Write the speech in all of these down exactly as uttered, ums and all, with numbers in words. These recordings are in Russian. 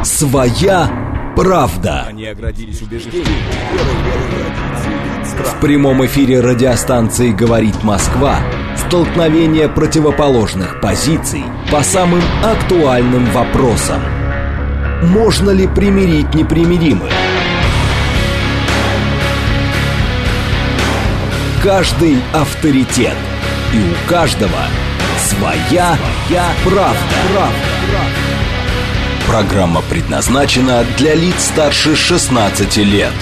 Своя правда. Они оградились убеждением. В прямом эфире радиостанции «Говорит Москва» столкновение противоположных позиций по самым актуальным вопросам. Можно ли примирить непримиримых? Каждый авторитет. И у каждого своя, своя правда. правда. Программа предназначена для лиц старше шестнадцати лет.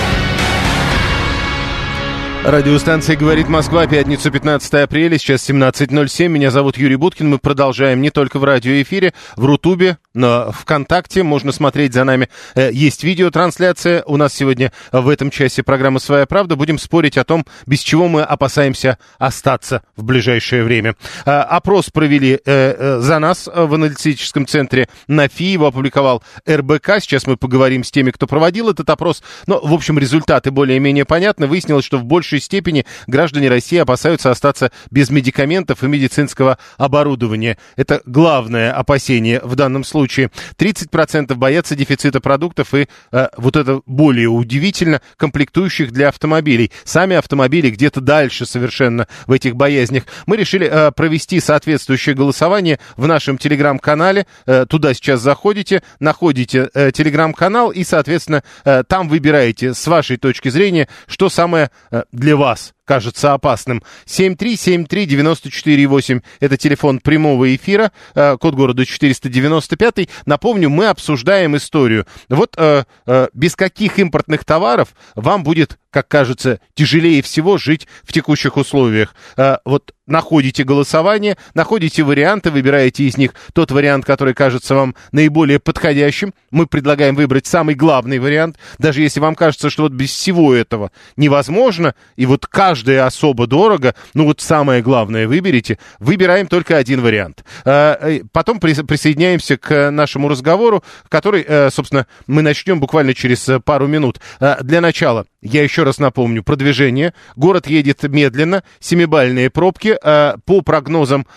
Радиостанция «Говорит Москва», пятница, пятнадцатое апреля, сейчас семнадцать ноль семь. Меня зовут Юрий Буткин. Мы продолжаем не только в радиоэфире, в Рутубе, но ВКонтакте. Можно смотреть за нами. Есть видеотрансляция. У нас сегодня в этом часе программа «Своя правда». Будем спорить о том, без чего мы опасаемся остаться в ближайшее время. Опрос провели за нас в аналитическом центре НАФИ. Его опубликовал эр бэ ка. Сейчас мы поговорим с теми, кто проводил этот опрос. Но, в общем, результаты более-менее понятны. Выяснилось, что в большей степени граждане России опасаются остаться без медикаментов и медицинского оборудования. Это главное опасение в данном случае. тридцать процентов боятся дефицита продуктов и, э, вот это более удивительно, комплектующих для автомобилей. Сами автомобили где-то дальше совершенно в этих боязнях. Мы решили э, провести соответствующее голосование в нашем телеграм-канале. Э, туда сейчас заходите, находите э, телеграм-канал и, соответственно, э, там выбираете с вашей точки зрения, что самое э, для вас кажется опасным. семь три семь три девять четыре восемь. Это телефон прямого эфира, э, код города четыреста девяносто пять. Напомню, мы обсуждаем историю. Вот э, э, без каких импортных товаров вам будет, как кажется, тяжелее всего жить в текущих условиях. Э, вот находите голосование, находите варианты, выбираете из них тот вариант, который кажется вам наиболее подходящим. Мы предлагаем выбрать самый главный вариант. Даже если вам кажется, что вот без всего этого невозможно, и вот каждое особо дорого, ну вот самое главное выберите, выбираем только один вариант. Потом присоединяемся к нашему разговору, который, собственно, мы начнем буквально через пару минут. Для начала, я еще раз напомню, продвижение. Город едет медленно, семибальные пробки. По прогнозам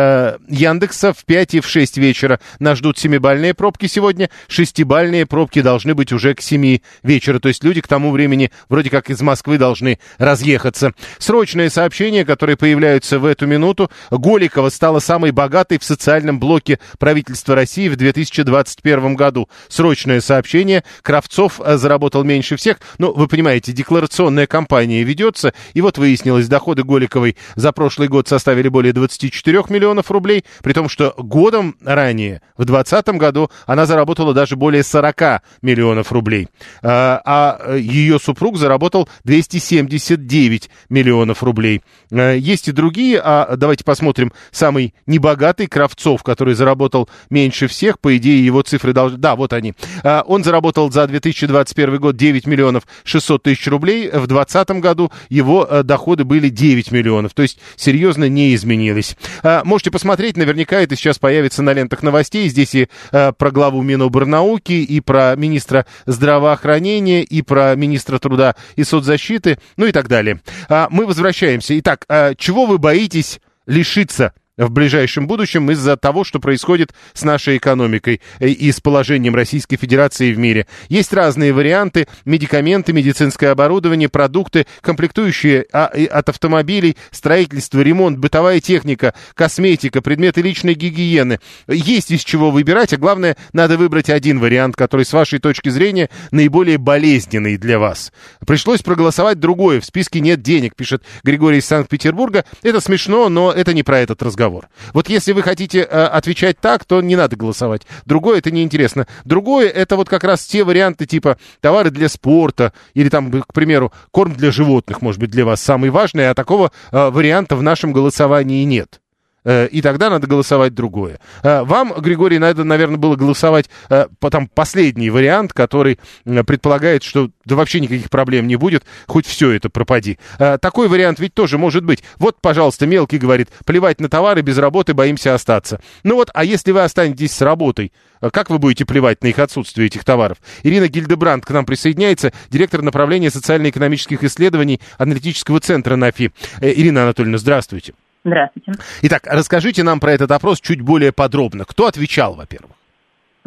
Яндекса в пять и в шесть вечера нас ждут семибальные пробки сегодня. Шестибальные пробки должны быть уже к семи вечера. То есть люди к тому времени вроде как из Москвы должны разъехаться. Срочное сообщение, которое появляется в эту минуту. Голикова стала самой богатой в социальном блоке правительства России в две тысячи двадцать первом году. Срочное сообщение. Кравцов заработал меньше всех. Ну, вы понимаете, декларационная кампания ведется. И вот выяснилось, доходы Голиковой за прошлый год составили более двадцать четыре миллионов рублей, при том, что годом ранее, в двадцатом году, она заработала даже более сорок миллионов рублей. А, а ее супруг заработал двести семьдесят девять миллионов рублей. А, есть и другие, а давайте посмотрим. Самый небогатый Кравцов, который заработал меньше всех, по идее, его цифры должны... Да, вот они. А, он заработал за две тысячи двадцать первый год девять миллионов шестьсот тысяч рублей, в двадцатом году его а, доходы были девять миллионов, то есть серьезно не изменились. А, можете посмотреть, наверняка это сейчас появится на лентах новостей. Здесь и а, про главу Минобрнауки, и про министра здравоохранения, и про министра труда и соцзащиты, ну и так далее. А, мы возвращаемся. Итак, а, чего вы боитесь лишиться в ближайшем будущем из-за того, что происходит с нашей экономикой и с положением Российской Федерации в мире? Есть разные варианты: медикаменты, медицинское оборудование, продукты, комплектующие от автомобилей, строительство, ремонт, бытовая техника, косметика, предметы личной гигиены. Есть из чего выбирать, а главное, надо выбрать один вариант, который с вашей точки зрения наиболее болезненный для вас. Пришлось проголосовать другое. В списке нет денег, пишет Григорий из Санкт-Петербурга. Это смешно, но это не про этот разговор. Вот если вы хотите э, отвечать так, то не надо голосовать. Другое — это неинтересно. Другое — это вот как раз те варианты типа товары для спорта или там, к примеру, корм для животных, может быть, для вас самый важный, а такого э, варианта в нашем голосовании нет. И тогда надо голосовать другое. Вам, Григорий, надо, наверное, было голосовать по там, последний вариант, который предполагает, что да вообще никаких проблем не будет, хоть все это пропади. Такой вариант ведь тоже может быть. Вот, пожалуйста, мелкий говорит: плевать на товары, без работы, боимся остаться. Ну вот, а если вы останетесь с работой, как вы будете плевать на их отсутствие, этих товаров? Ирина Гильдебранд к нам присоединяется, директор направления социально-экономических исследований аналитического центра НАФИ. Ирина Анатольевна, здравствуйте. Здравствуйте. Итак, расскажите нам про этот опрос чуть более подробно. Кто отвечал, во-первых?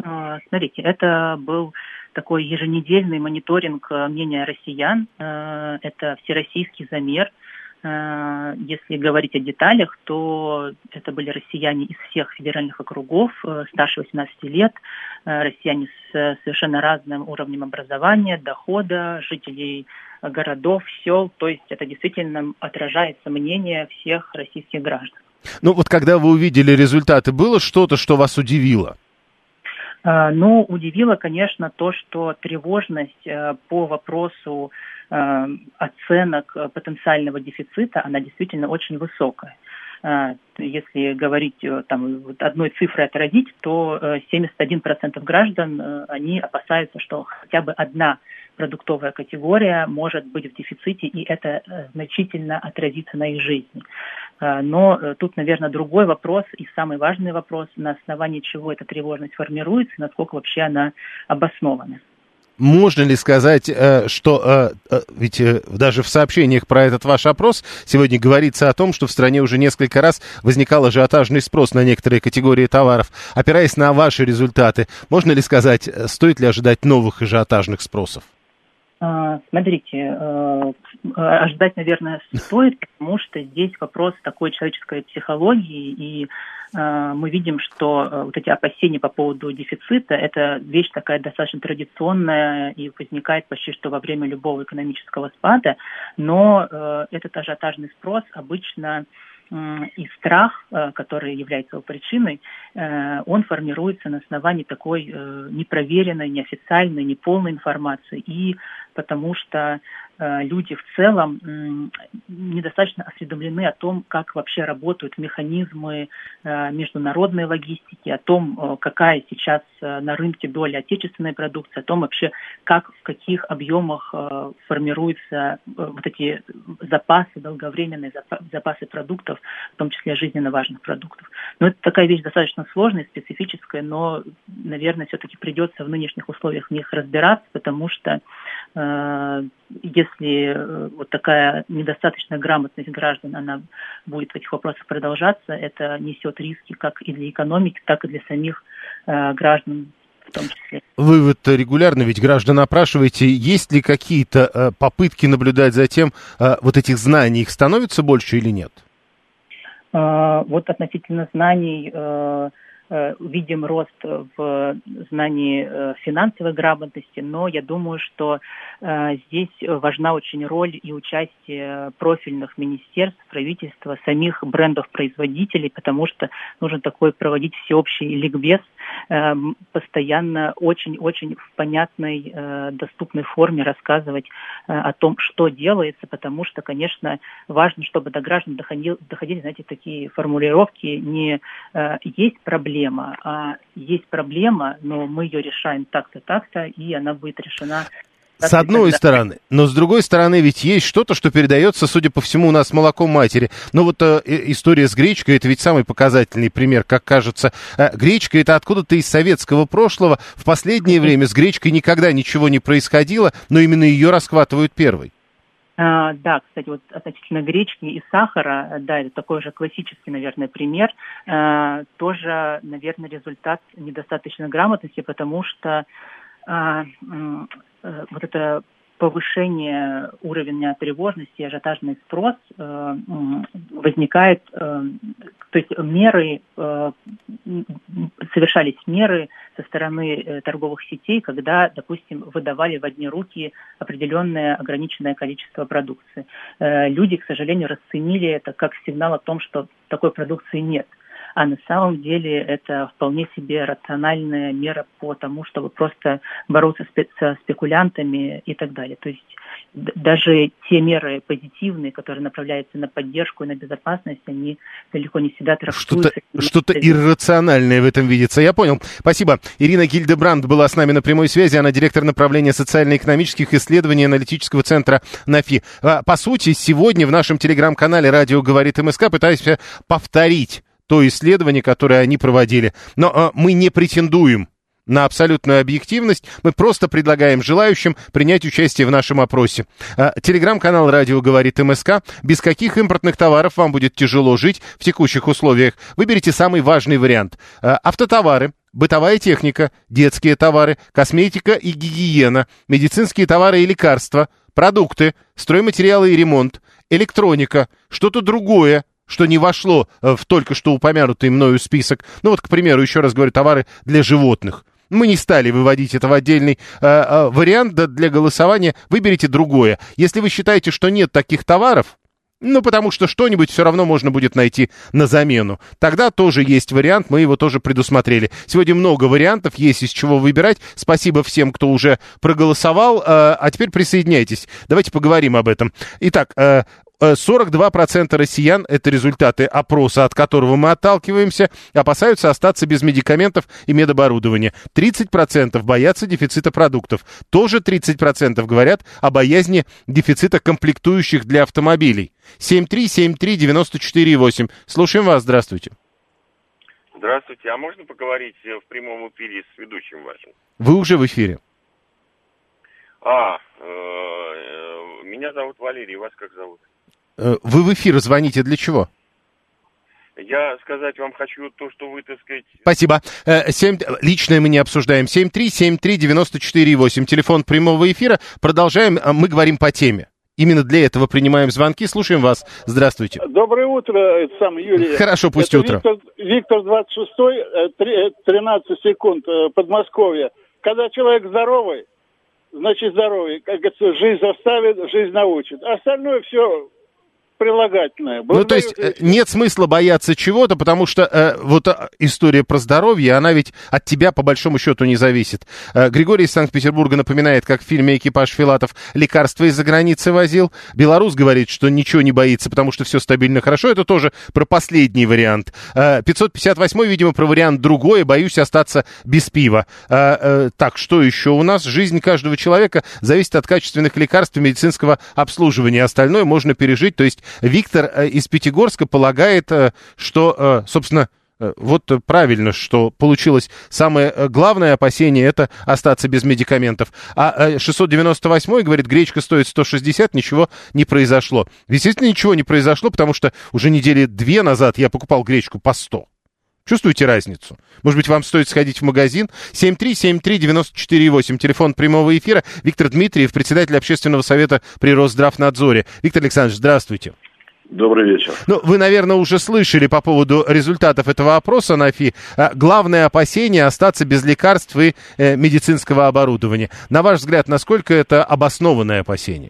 Смотрите, это был такой еженедельный мониторинг мнения россиян. Это всероссийский замер. Если говорить о деталях, то это были россияне из всех федеральных округов, старше восемнадцати лет, россияне с совершенно разным уровнем образования, дохода, жителей городов, сел. То есть это действительно отражается мнение всех российских граждан. Ну вот когда вы увидели результаты, было что-то, что вас удивило? Ну, удивило, конечно, то, что тревожность по вопросу оценок потенциального дефицита, она действительно очень высокая. Если говорить там, одной цифрой отразить, то семьдесят один процент граждан, они опасаются, что хотя бы одна продуктовая категория может быть в дефиците, и это значительно отразится на их жизни. Но тут, наверное, другой вопрос, и самый важный вопрос, на основании чего эта тревожность формируется, насколько вообще она обоснована. Можно ли сказать, что, ведь даже в сообщениях про этот ваш опрос сегодня говорится о том, что в стране уже несколько раз возникал ажиотажный спрос на некоторые категории товаров. Опираясь на ваши результаты, можно ли сказать, стоит ли ожидать новых ажиотажных спросов? Смотрите, ожидать, наверное, стоит, потому что здесь вопрос такой человеческой психологии, и мы видим, что вот эти опасения по поводу дефицита – это вещь такая достаточно традиционная и возникает почти что во время любого экономического спада, но этот ажиотажный спрос обычно и страх, который является его причиной, он формируется на основании такой непроверенной, неофициальной, неполной информации, и потому что люди в целом недостаточно осведомлены о том, как вообще работают механизмы международной логистики, о том, какая сейчас на рынке доля отечественной продукции, о том вообще, как, в каких объемах формируются вот эти запасы, долговременные запасы продуктов, в том числе жизненно важных продуктов. Но это такая вещь достаточно сложная, специфическая, но, наверное, все-таки придется в нынешних условиях в них разбираться, потому что если вот такая недостаточная грамотность граждан, она будет в этих вопросах продолжаться, это несет риски как и для экономики, так и для самих э, граждан в том числе. Вы вот регулярно ведь граждан опрашиваете, есть ли какие-то э, попытки наблюдать за тем, э, вот этих знаний, их становится больше или нет? Э, вот относительно знаний... Э, видим рост в знании финансовой грамотности, но я думаю, что здесь важна очень роль и участие профильных министерств, правительства, самих брендов-производителей, потому что нужно такой проводить всеобщий ликбез, постоянно очень-очень в понятной, доступной форме рассказывать о том, что делается, потому что, конечно, важно, чтобы до граждан доходили, доходили, знаете, такие формулировки, не есть проблема, а есть проблема, но мы ее решаем так-то, так-то, и она будет решена. С одной стороны, но с другой стороны, ведь есть что-то, что передается, судя по всему, у нас молоком матери. Но вот э, история с гречкой, это ведь самый показательный пример, как кажется. Э, гречка, это откуда-то из советского прошлого. В последнее время с гречкой никогда ничего не происходило, но именно ее расхватывают первой. А, да, кстати, вот относительно гречки и сахара, да, это такой же классический, наверное, пример. А, тоже, наверное, результат недостаточной грамотности, потому что а, а, вот это повышение уровня тревожности, ажиотажный спрос э, возникает, э, то есть меры, э, совершались меры со стороны э, торговых сетей, когда, допустим, выдавали в одни руки определенное ограниченное количество продукции. Э, люди, к сожалению, расценили это как сигнал о том, что такой продукции нет. А на самом деле это вполне себе рациональная мера по тому, чтобы просто бороться со спекулянтами и так далее. То есть даже те меры позитивные, которые направляются на поддержку и на безопасность, они далеко не всегда трактуются. Что-то, что-то иррациональное в этом видится. Я понял. Спасибо. Ирина Гильдебранд была с нами на прямой связи. Она директор направления социально-экономических исследований аналитического центра НАФИ. По сути, сегодня в нашем телеграм-канале «Радио говорит МСК» пытаюсь повторить то исследование, которое они проводили. Но э, мы не претендуем на абсолютную объективность. Мы просто предлагаем желающим принять участие в нашем опросе. Телеграм-канал «Радио говорит МСК». Без каких импортных товаров вам будет тяжело жить в текущих условиях? Выберите самый важный вариант. Автотовары, бытовая техника, детские товары, косметика и гигиена, медицинские товары и лекарства, продукты, стройматериалы и ремонт, электроника, что-то другое, что не вошло в только что упомянутый мною список. Ну вот, к примеру, еще раз говорю, товары для животных. Мы не стали выводить это в отдельный э, э, вариант для голосования. Выберите другое. Если вы считаете, что нет таких товаров, ну, потому что что-нибудь все равно можно будет найти на замену, тогда тоже есть вариант, мы его тоже предусмотрели. Сегодня много вариантов, есть из чего выбирать. Спасибо всем, кто уже проголосовал. Э, а теперь присоединяйтесь. Давайте поговорим об этом. Итак, э, сорок два процента россиян, это результаты опроса, от которого мы отталкиваемся, опасаются остаться без медикаментов и медоборудования. тридцать процентов боятся дефицита продуктов. Тоже тридцать процентов говорят о боязни дефицита комплектующих для автомобилей. семь три семь три девяносто четыре восемь. Слушаем вас, здравствуйте. Здравствуйте, а можно поговорить в прямом эфире с ведущим вашим? Вы уже в эфире. А, э, меня зовут Валерий, вас как зовут? Вы в эфир звоните для чего? Я сказать вам хочу то, что вы, так сказать... Спасибо. семь... Личное мы не обсуждаем. семь три семь три девяносто четыре восемь. Телефон прямого эфира. Продолжаем. Мы говорим по теме. Именно для этого принимаем звонки. Слушаем вас. Здравствуйте. Доброе утро, это сам Юрий. Хорошо, пусть это утро. Виктор, Виктор двадцать шестой, тринадцать секунд, Подмосковье. Когда человек здоровый, значит здоровый. Как говорится, жизнь заставит, жизнь научит. Остальное все... прилагательное. Ну, то есть э, нет смысла бояться чего-то, потому что э, вот э, история про здоровье, она ведь от тебя по большому счету не зависит. Э, Григорий из Санкт-Петербурга напоминает, как в фильме «Экипаж Филатов» лекарства из-за границы возил. Белорус говорит, что ничего не боится, потому что все стабильно хорошо. Это тоже про последний вариант. Э, пятьсот пятьдесят восьмой, видимо, про вариант другой. Боюсь остаться без пива. Э, э, так, что еще у нас? Жизнь каждого человека зависит от качественных лекарств и медицинского обслуживания. Остальное можно пережить, то есть Виктор из Пятигорска полагает, что, собственно, вот правильно, что получилось самое главное опасение — это остаться без медикаментов. А шестьсот девяносто восьмой говорит, гречка стоит сто шестьдесят, ничего не произошло. Действительно, ничего не произошло, потому что уже недели две назад я покупал гречку по сто. Чувствуете разницу? Может быть, вам стоит сходить в магазин? семь три семь три девяносто четыре восемь, телефон прямого эфира. Виктор Дмитриев, председатель общественного совета при Росздравнадзоре. Виктор Александрович, здравствуйте. Добрый вечер. Ну, вы, наверное, уже слышали по поводу результатов этого опроса, Нафи. Главное опасение — остаться без лекарств и э, медицинского оборудования. На ваш взгляд, насколько это обоснованное опасение?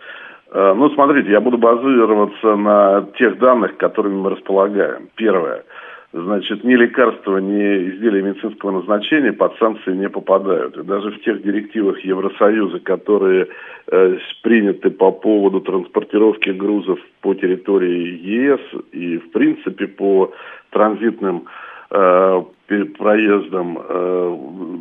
Ну, смотрите, я буду базироваться на тех данных, которыми мы располагаем. Первое. Значит, ни лекарства, ни изделия медицинского назначения под санкции не попадают. И даже в тех директивах Евросоюза, которые э, приняты по поводу транспортировки грузов по территории ЕС и, в принципе, по транзитным э, проездам, э,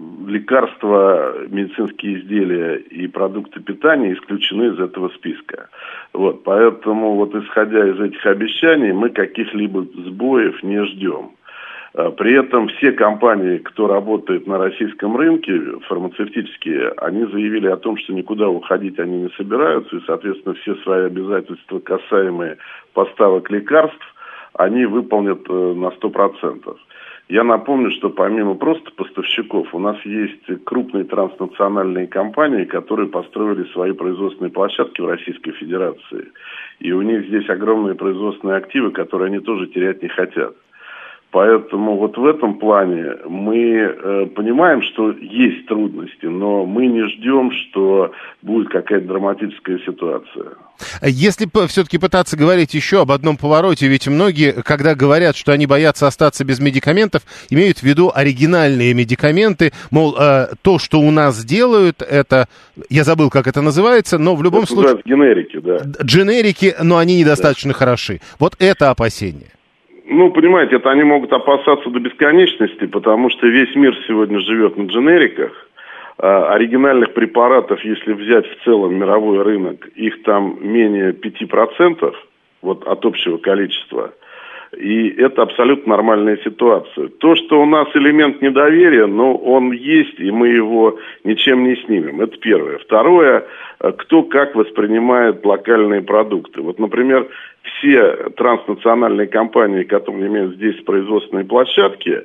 лекарства, медицинские изделия и продукты питания исключены из этого списка. Вот, поэтому, вот исходя из этих обещаний, мы каких-либо сбоев не ждем. При этом все компании, кто работает на российском рынке, фармацевтические, они заявили о том, что никуда уходить они не собираются, и, соответственно, все свои обязательства, касаемые поставок лекарств, они выполнят на сто процентов. Я напомню, что помимо просто поставщиков, у нас есть крупные транснациональные компании, которые построили свои производственные площадки в Российской Федерации. И у них здесь огромные производственные активы, которые они тоже терять не хотят. Поэтому вот в этом плане мы э, понимаем, что есть трудности, но мы не ждем, что будет какая-то драматическая ситуация. Если все-таки пытаться говорить еще об одном повороте, ведь многие, когда говорят, что они боятся остаться без медикаментов, имеют в виду оригинальные медикаменты, мол, э, то, что у нас делают, это, я забыл, как это называется, но в любом это случае... Дженерики, да. Дженерики, но они недостаточно да. хороши. Вот это опасение. Ну, понимаете, это они могут опасаться до бесконечности, потому что весь мир сегодня живет на дженериках. А оригинальных препаратов, если взять в целом мировой рынок, их там менее пяти процентов вот, от общего количества. И это абсолютно нормальная ситуация. То, что у нас элемент недоверия, но он есть, и мы его ничем не снимем. Это первое. Второе, кто как воспринимает локальные продукты. Вот, например, все транснациональные компании, которые имеют здесь производственные площадки,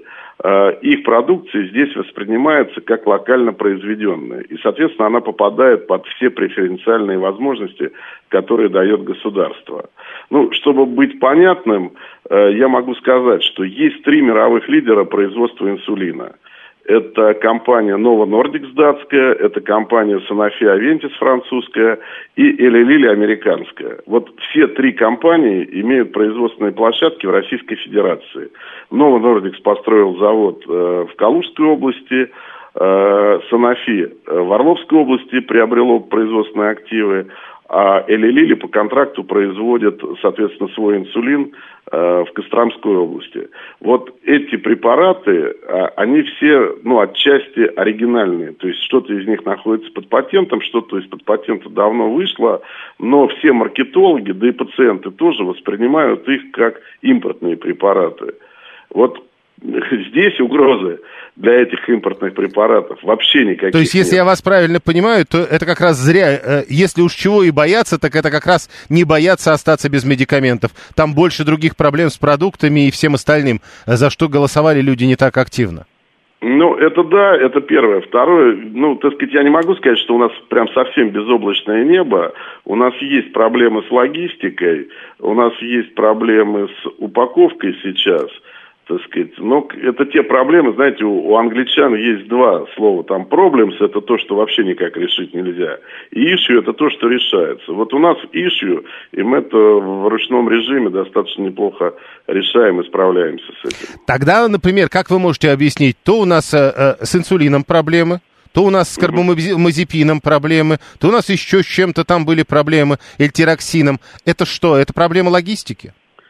их продукция здесь воспринимается как локально произведенная. И, соответственно, она попадает под все преференциальные возможности, которые дает государство. Ну, чтобы быть понятным, я могу сказать, что есть три мировых лидера производства инсулина. Это компания Novo Nordisk датская, это компания Sanofi Aventis французская и Eli Lilly американская. Вот все три компании имеют производственные площадки в Российской Федерации. Novo Nordisk построил завод э, в Калужской области, э, Sanofi в Орловской области приобрело производственные активы, а Eli Lilly по контракту производит, соответственно, свой инсулин э, в Костромской области. Вот эти препараты, э, они все, ну, отчасти оригинальные. То есть что-то из них находится под патентом, что-то из-под патента давно вышло, но все маркетологи, да и пациенты тоже воспринимают их как импортные препараты. Вот здесь угрозы для этих импортных препаратов вообще никаких. То есть, если нет. я вас правильно понимаю, то это как раз зря. Если уж чего и бояться, так это как раз не бояться остаться без медикаментов. Там больше других проблем с продуктами и всем остальным, за что голосовали люди не так активно. Ну, это да, это первое. Второе, ну, так сказать, я не могу сказать, что у нас прям совсем безоблачное небо. У нас есть проблемы с логистикой, у нас есть проблемы с упаковкой сейчас. Так сказать, но это те проблемы, знаете, у, у англичан есть два слова, там problems — это то, что вообще никак решить нельзя, и issue — это то, что решается. Вот у нас issue, и мы это в ручном режиме достаточно неплохо решаем и справляемся с этим. Тогда, например, как вы можете объяснить, то у нас э, э, с инсулином проблемы, то у нас с карбамазепином проблемы, то у нас еще с чем-то там были проблемы, эльтироксином. Это что, это проблема логистики?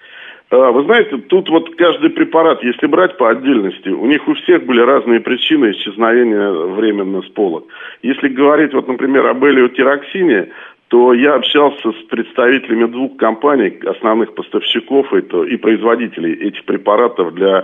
Вы знаете, тут вот каждый препарат, если брать по отдельности, у них у всех были разные причины исчезновения временно с полок. Если говорить, вот, например, об элеутироксине, то я общался с представителями двух компаний, основных поставщиков это, и производителей этих препаратов для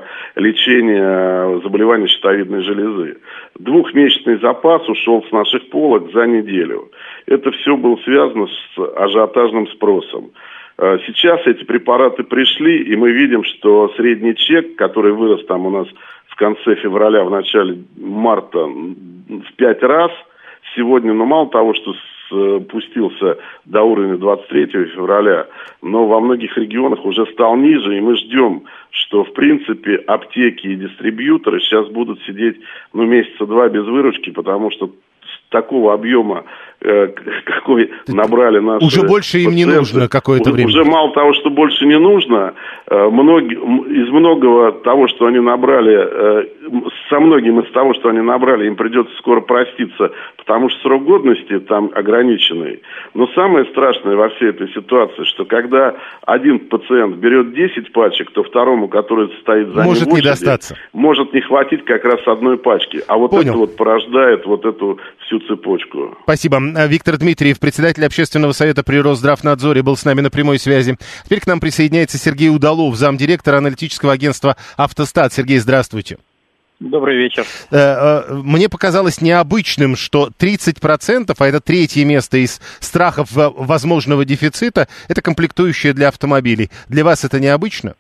лечения заболеваний щитовидной железы. Двухмесячный запас ушел с наших полок за неделю. Это все было связано с ажиотажным спросом. Сейчас эти препараты пришли, и мы видим, что средний чек, который вырос там у нас в конце февраля, в начале марта в пять раз, сегодня, ну, мало того, что спустился до уровня двадцать третьего февраля, но во многих регионах уже стал ниже, и мы ждем, что, в принципе, аптеки и дистрибьюторы сейчас будут сидеть, ну, месяца два без выручки, потому что такого объема, э, какой набрали наши уже больше им пациенты, не нужно какое-то уже, время. Уже мало того, что больше не нужно, э, многие, из многого того, что они набрали, э, со многим из того, что они набрали, им придется скоро проститься, потому что срок годности там ограниченный. Но самое страшное во всей этой ситуации, что когда один пациент берет десять пачек, то второму, который стоит за может ним в очереди, не достаться. Может не хватить как раз одной пачки. А вот Понял. это вот порождает вот эту всю цепочку. Спасибо. Виктор Дмитриев, председатель Общественного совета при Росздравнадзоре, был с нами на прямой связи. Теперь к нам присоединяется Сергей Удалов, замдиректора аналитического агентства «Автостат». Сергей, здравствуйте. Добрый вечер. Мне показалось необычным, что тридцать процентов, а это третье место из страхов возможного дефицита, это комплектующие для автомобилей. Для вас это необычно?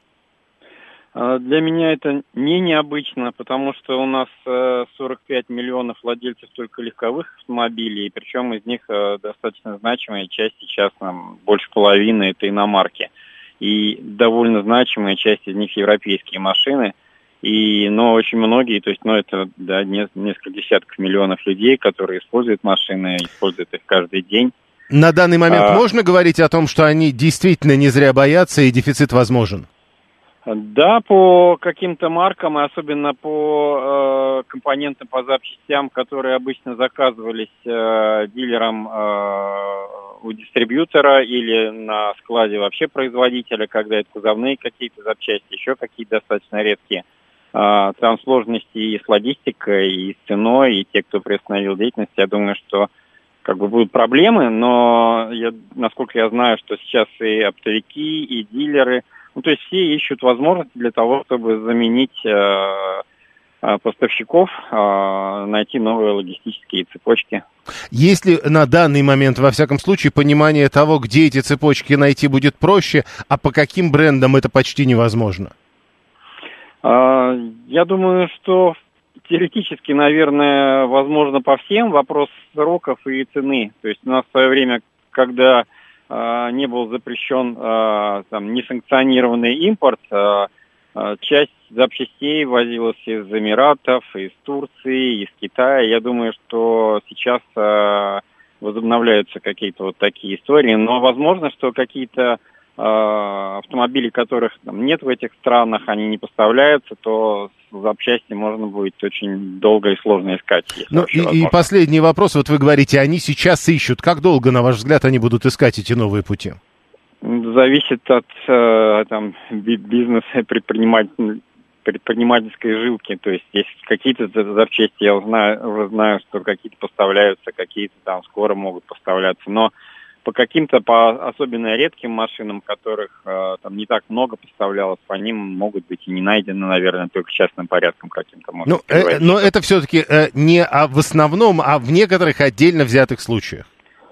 Для меня это не необычно, потому что у нас сорок пять миллионов владельцев только легковых автомобилей, причем из них достаточно значимая часть сейчас, нам, больше половины, это иномарки. И довольно значимая часть из них европейские машины. И, но очень многие, то есть, ну, это, да, несколько десятков миллионов людей, которые используют машины, используют их каждый день. На данный момент а... можно говорить о том, что они действительно не зря боятся и дефицит возможен? Да, по каким-то маркам, и особенно по э, компонентам, по запчастям, которые обычно заказывались э, дилером э, у дистрибьютора или на складе вообще производителя, когда это кузовные какие-то запчасти, еще какие-то достаточно редкие. Э, там сложности и с логистикой, и с ценой, и те, кто приостановил деятельность, я думаю, что как бы будут проблемы, но я, насколько я знаю, что сейчас и оптовики, и дилеры Ну, то есть все ищут возможности для того, чтобы заменить поставщиков, найти новые логистические цепочки. Есть ли на данный момент, во всяком случае, понимание того, где эти цепочки найти будет проще, а по каким брендам это почти невозможно? Я думаю, что теоретически, наверное, возможно по всем. Вопрос сроков и цены. То есть у нас в свое время, когда не был запрещен там, несанкционированный импорт, часть запчастей возилась из Эмиратов, из Турции, из Китая. Я думаю, что сейчас э, возобновляются какие-то вот такие истории. Но возможно, что какие-то э, автомобили, которых там нет в этих странах, они не поставляются, то запчасти можно будет очень долго и сложно искать. Ну и, и последний вопрос. Вот вы говорите, они сейчас ищут. Как долго, на ваш взгляд, они будут искать эти новые пути? Зависит от э, там, бизнеса, предприниматель, предпринимательской жилки. То есть есть какие-то запчасти, я знаю, уже знаю, что какие-то поставляются, какие-то там скоро могут поставляться. Но по каким-то, по особенно редким машинам, которых э, там не так много поставлялось, по ним могут быть и не найдены, наверное, только частным порядком каким-то. Ну, э, но это все-таки э, не а в основном, а в некоторых отдельно взятых случаях.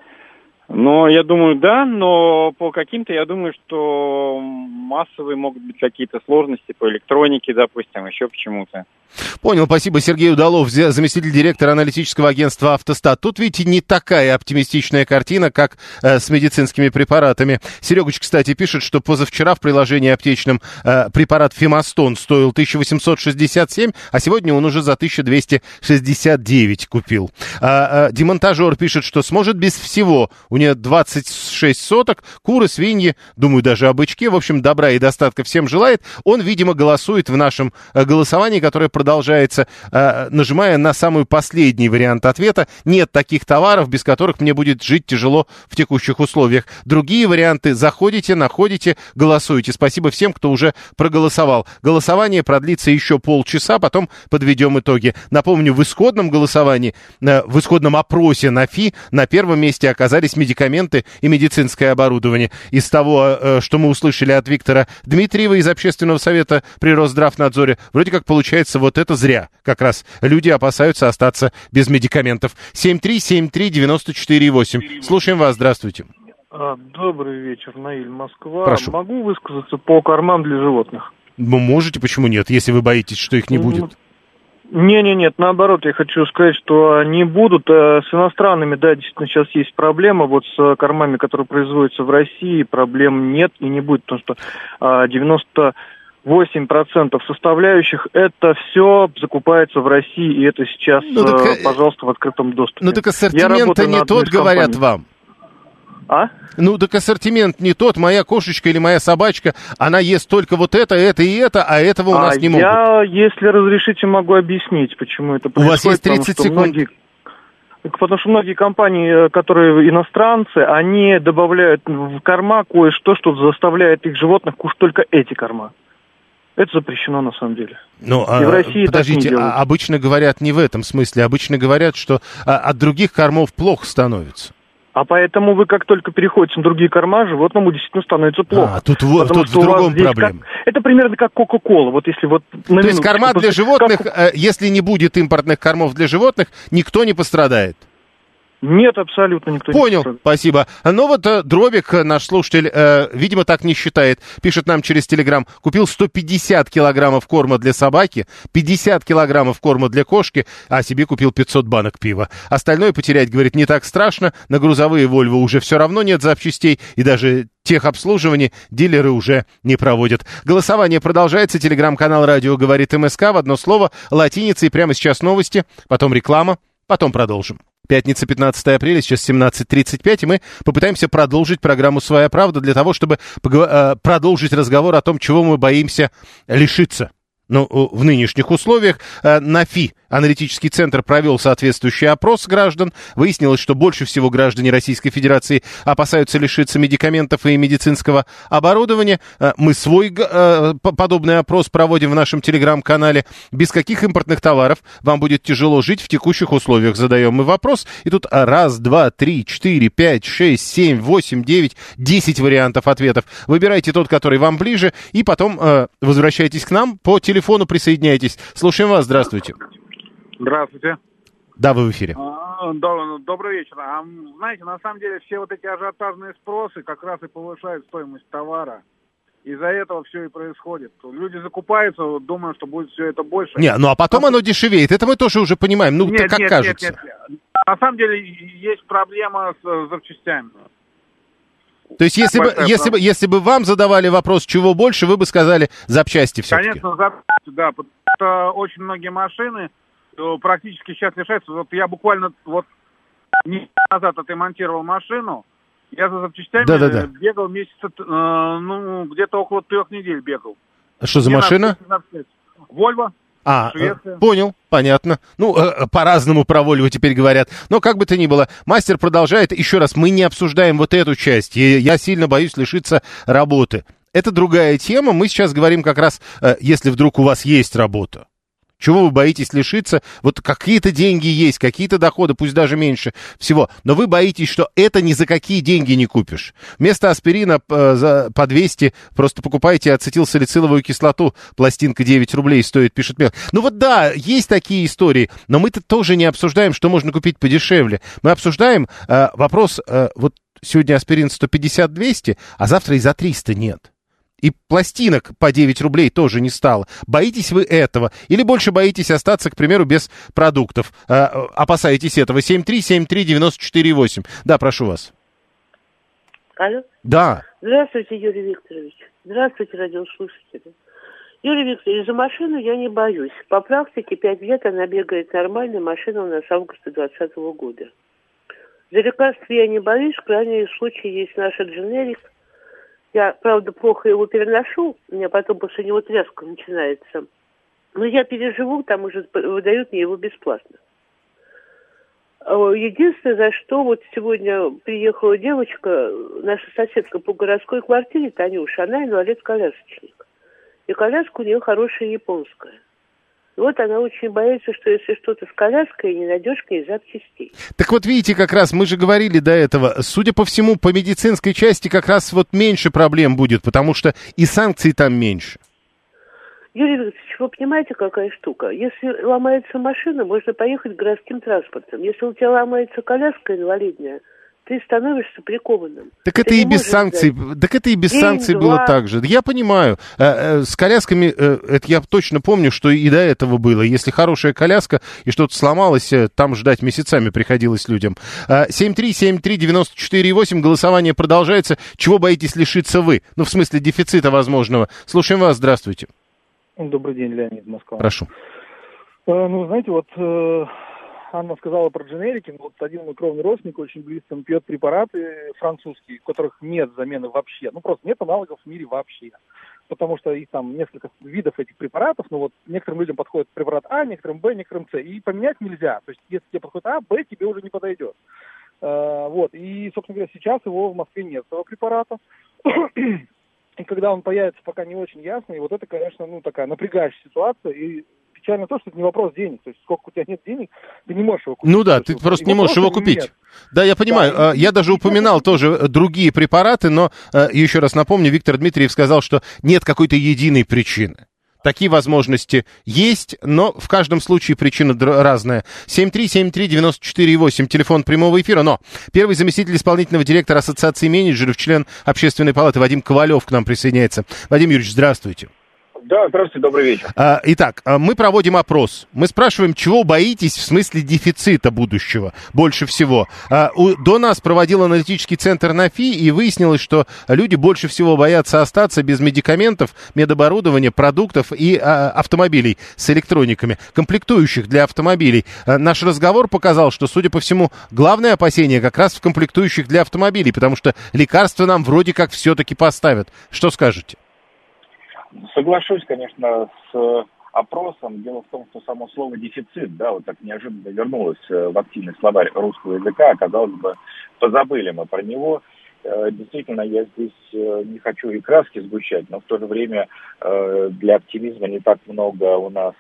Ну, я думаю, да, но по каким-то, я думаю, что массовые могут быть какие-то сложности по электронике, допустим, еще почему-то. Понял, спасибо. Сергей Удалов, заместитель директора аналитического агентства «Автостат». Тут, видите, не такая оптимистичная картина, как э, с медицинскими препаратами. Серегач, кстати, пишет, что позавчера в приложении аптечном э, препарат Фемастон стоил тысяча восемьсот шестьдесят семь, а сегодня он уже за тысяча двести шестьдесят девять купил. А, а, демонтажер пишет, что сможет без всего. У нее двадцать шесть соток, куры, свиньи, думаю, даже о бычке. В общем, добра и достатка всем желает. Он, видимо, голосует в нашем э, голосовании, которое продолжается, э, нажимая на самый последний вариант ответа. Нет таких товаров, без которых мне будет жить тяжело в текущих условиях. Другие варианты заходите, находите, голосуете. Спасибо всем, кто уже проголосовал. Голосование продлится еще полчаса, потом подведем итоги. Напомню, в исходном голосовании, э, в исходном опросе на ФИ на первом месте оказались медикаменты и медицинское оборудование. Из того, э, что мы услышали от Виктора Дмитриева из Общественного совета при Росздравнадзоре, вроде как получается вот это зря. Как раз люди опасаются остаться без медикаментов. семь три семь три девять четыре восемь. Слушаем вас. Здравствуйте. Добрый вечер, Наиль, Москва. Прошу. Могу высказаться по кормам для животных? Ну, можете, почему нет, если вы боитесь, что их не будет? Не-не-нет, наоборот, я хочу сказать, что они будут. С иностранными, да, действительно, сейчас есть проблема. Вот с кормами, которые производятся в России, проблем нет и не будет, потому что девяносто восемь процентов составляющих, это все закупается в России, и это сейчас, ну, так, пожалуйста, в открытом доступе. Ну так ассортимент-то не тот, говорят вам. А? Ну так ассортимент не тот. Моя кошечка или моя собачка, она ест только вот это, это и это, а этого у нас а не могут. Я, если разрешите, могу объяснить, почему это происходит. У вас есть тридцать секунд. Многие... Потому что многие компании, которые иностранцы, они добавляют в корма кое-что, что заставляет их животных кушать только эти корма. Это запрещено на самом деле. Ну, и в России подождите, а обычно говорят не в этом смысле. Обычно говорят, что а, от других кормов плохо становится. А поэтому вы как только переходите на другие корма, животному действительно становится плохо. А, тут, тут в другом проблема. Как... Это примерно как Кока-Кола. Вот если вот на То есть корма для животных, как... если не будет импортных кормов для животных, никто не пострадает? Нет, абсолютно никто Понял, не пострадает. Спасибо. Ну вот э, Дробик, наш слушатель, э, видимо, так не считает. Пишет нам через Телеграм. Купил сто пятьдесят килограммов корма для собаки, пятьдесят килограммов корма для кошки, а себе купил пятьсот банок пива. Остальное потерять, говорит, не так страшно. На грузовые Вольво уже все равно нет запчастей, и даже техобслуживание дилеры уже не проводят. Голосование продолжается. Телеграм-канал «Радио говорит МСК» в одно слово, латиницей. Прямо сейчас новости, потом реклама, потом продолжим. Пятница, пятнадцатое апреля, сейчас семнадцать тридцать пять, и мы попытаемся продолжить программу «Своя правда» для того, чтобы погов... продолжить разговор о том, чего мы боимся лишиться. ну, в нынешних условиях. НАФИ, аналитический центр, провел соответствующий опрос граждан. Выяснилось, что больше всего граждане Российской Федерации опасаются лишиться медикаментов и медицинского оборудования. Мы свой подобный опрос проводим в нашем телеграм-канале. Без каких импортных товаров вам будет тяжело жить в текущих условиях? Задаем мы вопрос. И тут раз, два, три, четыре, пять, шесть, семь, восемь, девять, десять вариантов ответов. Выбирайте тот, который вам ближе, и потом э, возвращайтесь к нам по телефону. телефону присоединяйтесь. Слушаем вас. Здравствуйте. Здравствуйте. Да, вы в эфире. А, добрый вечер. А, знаете, на самом деле все вот эти ажиотажные спросы как раз и повышают стоимость товара. Из-за этого все и происходит. Люди закупаются, думают, что будет все это больше. Не, ну а потом оно дешевеет. Это мы тоже уже понимаем. Ну, нет, как нет, кажется. Нет, нет. На самом деле есть проблема с запчастями. То есть, если бы, если, бы, если бы вам задавали вопрос, чего больше, вы бы сказали запчасти все-таки. Конечно, запчасти, да, потому что очень многие машины практически сейчас лишаются. Вот я буквально вот неделю назад отремонтировал машину, я за запчастями да, да, да. бегал месяца, э, ну, где-то около трех недель бегал. А что за Мне машина? Вольво. А, э, понял, понятно. Ну, э, по-разному про Volvo теперь говорят. Но как бы то ни было, мастер продолжает. Еще раз, мы не обсуждаем вот эту часть. И я сильно боюсь лишиться работы. Это другая тема. Мы сейчас говорим как раз, э, если вдруг у вас есть работа. Чего вы боитесь лишиться? Вот какие-то деньги есть, какие-то доходы, пусть даже меньше всего. Но вы боитесь, что это ни за какие деньги не купишь. Вместо аспирина э, за, по двести просто покупайте ацетилсалициловую кислоту. Пластинка девять рублей стоит, пишет Мел. Ну вот да, есть такие истории. Но мы-то тоже не обсуждаем, что можно купить подешевле. Мы обсуждаем э, вопрос, э, вот сегодня аспирин сто пятьдесят - двести, а завтра и за триста нет. И пластинок по девять рублей тоже не стало. Боитесь вы этого? Или больше боитесь остаться, к примеру, без продуктов? Э, опасаетесь этого? семь три семь три девяносто четыре восемь. Да, прошу вас. Алло? Да. Здравствуйте, Юрий Викторович. Здравствуйте, радиослушатели. Юрий Викторович, за машину я не боюсь. По практике пять лет она бегает нормально, машина у нас с августа двадцатого года. За лекарства я не боюсь. В крайнем случае есть наша дженерик. Я, правда, плохо его переношу, у меня потом после него тряска начинается. Но я переживу, там уже выдают мне его бесплатно. Единственное, за что вот сегодня приехала девочка, наша соседка по городской квартире, Танюша, она инвалид-колясочник. И коляска у нее хорошая японская. И вот она очень боится, что если что-то с коляской, не найдешь к ней запчастей. Так вот, видите, как раз мы же говорили до этого, судя по всему, по медицинской части как раз вот меньше проблем будет, потому что и санкций там меньше. Юрий Викторович, вы понимаете, какая штука? Если ломается машина, можно поехать городским транспортом. Если у тебя ломается коляска инвалидная, ты становишься прикованным. Так это и без санкций, так это и без санкций было так же. Я понимаю, с колясками, это я точно помню, что и до этого было. Если хорошая коляска и что-то сломалось, там ждать месяцами приходилось людям. семь три семь три девяносто четыре восемь, голосование продолжается. Чего боитесь лишиться вы? Ну, в смысле дефицита возможного. Слушаем вас, здравствуйте. Добрый день, Леонид, Москва. Прошу. Ну, знаете, вот... Анна сказала про дженерики, но вот один мой кровный родственник очень близко пьет препараты французские, у которых нет замены вообще. Ну, просто нет аналогов в мире вообще. Потому что их там несколько видов этих препаратов, но вот некоторым людям подходит препарат А, некоторым Б, некоторым С. И поменять нельзя. То есть, если тебе подходит А, Б тебе уже не подойдет. А, вот. И, собственно говоря, сейчас его в Москве нет, этого препарата. И когда он появится, пока не очень ясно. И вот это, конечно, ну, такая напрягающая ситуация. И печально то, что это не вопрос денег. То есть, сколько у тебя нет денег, ты не можешь его купить. Ну да, ты есть, просто не можешь его купить. Нет. Да, я понимаю. Да, я и, даже и, упоминал и, тоже другие препараты, но еще раз напомню, Виктор Дмитриев сказал, что нет какой-то единой причины. Такие возможности есть, но в каждом случае причина разная. семь три семь три девяносто четыре восемь, телефон прямого эфира. Но первый заместитель исполнительного директора Ассоциации менеджеров, член Общественной палаты Вадим Ковалев к нам присоединяется. Вадим Юрьевич, здравствуйте. Да, здравствуйте, добрый вечер. А, итак, мы проводим опрос. Мы спрашиваем, чего боитесь в смысле дефицита будущего больше всего. А, у, до нас проводил аналитический центр НАФИ, и выяснилось, что люди больше всего боятся остаться без медикаментов, медоборудования, продуктов и а, автомобилей с электрониками, комплектующих для автомобилей. А, наш разговор показал, что, судя по всему, главное опасение как раз в комплектующих для автомобилей, потому что лекарства нам вроде как все-таки поставят. Что скажете? Соглашусь, конечно, с опросам. Дело в том, что само слово «дефицит», да, вот так неожиданно вернулось в активный словарь русского языка, казалось бы, позабыли мы про него. Действительно, я здесь не хочу и краски сгущать, но в то же время для оптимизма не так много у нас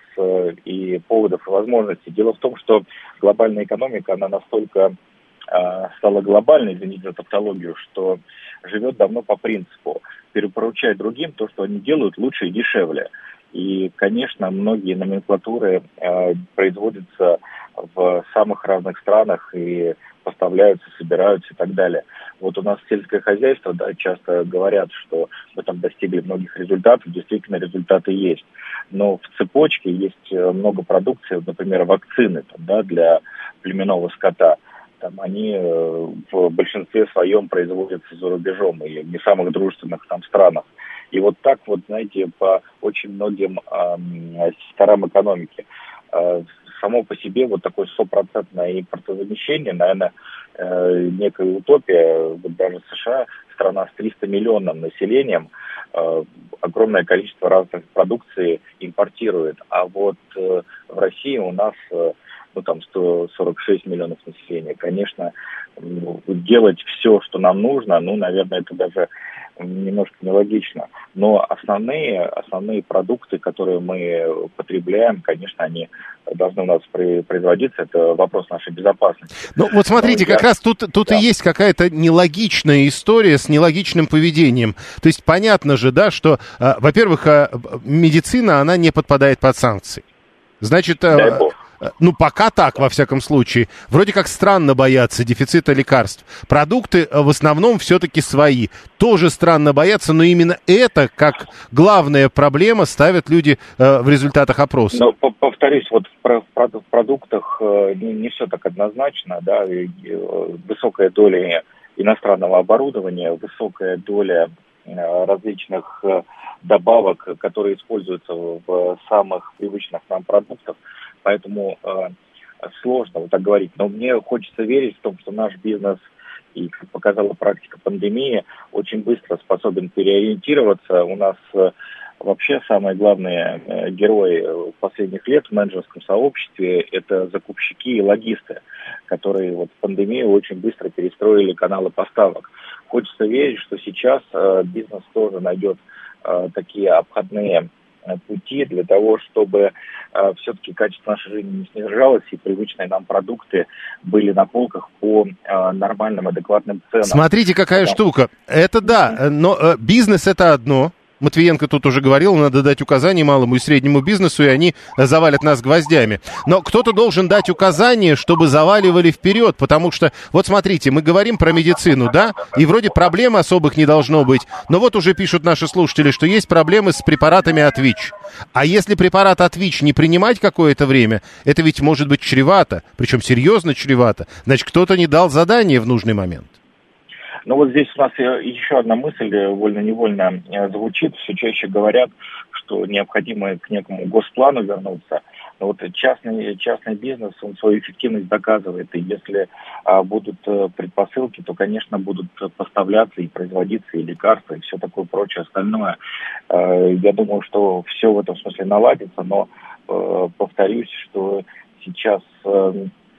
и поводов, и возможностей. Дело в том, что глобальная экономика, она настолько стала глобальной, извините за тавтологию, что живет давно по принципу перепоручать другим то, что они делают лучше и дешевле. И, конечно, многие номенклатуры э, производятся в самых разных странах и поставляются, собираются и так далее. Вот у нас сельское хозяйство, да, часто говорят, что мы там достигли многих результатов, действительно результаты есть. Но в цепочке есть много продукции, например, вакцины там, да, для племенного скота. Там они э, в большинстве своем производятся за рубежом и в не самых дружественных там странах. И вот так вот, знаете, по очень многим э, секторам экономики. Э, само по себе вот такое стопроцентное импортозамещение, наверное, э, некая утопия. Вот даже США, страна с триста миллионным населением, э, огромное количество разных продукций импортирует. А вот э, в России у нас... Э, ну, там, сто сорок шесть миллионов населения. Конечно, делать все, что нам нужно, ну, наверное, это даже немножко нелогично. Но основные, основные продукты, которые мы потребляем, конечно, они должны у нас производиться. Это вопрос нашей безопасности. Ну, вот смотрите, Но как я... раз тут, тут да. и есть какая-то нелогичная история с нелогичным поведением. То есть понятно же, да, что, э, во-первых, э, медицина, она не подпадает под санкции. Значит... Э, Дай бог. Ну, пока так, во всяком случае. Вроде как странно бояться дефицита лекарств. Продукты в основном все-таки свои. Тоже странно бояться, но именно это, как главная проблема, ставят люди э, в результатах опроса. Но, повторюсь, вот в, в продуктах э, не, не все так однозначно, да, и, и, высокая доля иностранного оборудования, высокая доля э, различных э, добавок, которые используются в самых привычных нам продуктах. Поэтому э, сложно вот так говорить. Но мне хочется верить в том, что наш бизнес, и, как показала практика пандемии, очень быстро способен переориентироваться. У нас э, вообще самые главные э, герои последних лет в менеджерском сообществе – это закупщики и логисты, которые вот в пандемию очень быстро перестроили каналы поставок. Хочется верить, что сейчас э, бизнес тоже найдет э, такие обходные пути для того, чтобы э, все-таки качество нашей жизни не снижалось и привычные нам продукты были на полках по э, нормальным, адекватным ценам. Смотрите, какая Потому... штука. Это да, но э, бизнес это одно. Матвиенко тут уже говорил, надо дать указания малому и среднему бизнесу, и они завалят нас гвоздями. Но кто-то должен дать указания, чтобы заваливали вперед, потому что, вот смотрите, мы говорим про медицину, да, и вроде проблем особых не должно быть, но вот уже пишут наши слушатели, что есть проблемы с препаратами от ВИЧ. А если препарат от ВИЧ не принимать какое-то время, это ведь может быть чревато, причем серьезно чревато, значит, кто-то не дал задание в нужный момент. Ну вот здесь у нас еще одна мысль вольно-невольно звучит. Все чаще говорят, что необходимо к некому госплану вернуться. Но вот частный, частный бизнес, он свою эффективность доказывает. И если а, будут предпосылки, то, конечно, будут поставляться и производиться и лекарства, и все такое прочее остальное. А, я думаю, что все в этом смысле наладится, но а, повторюсь, что сейчас а,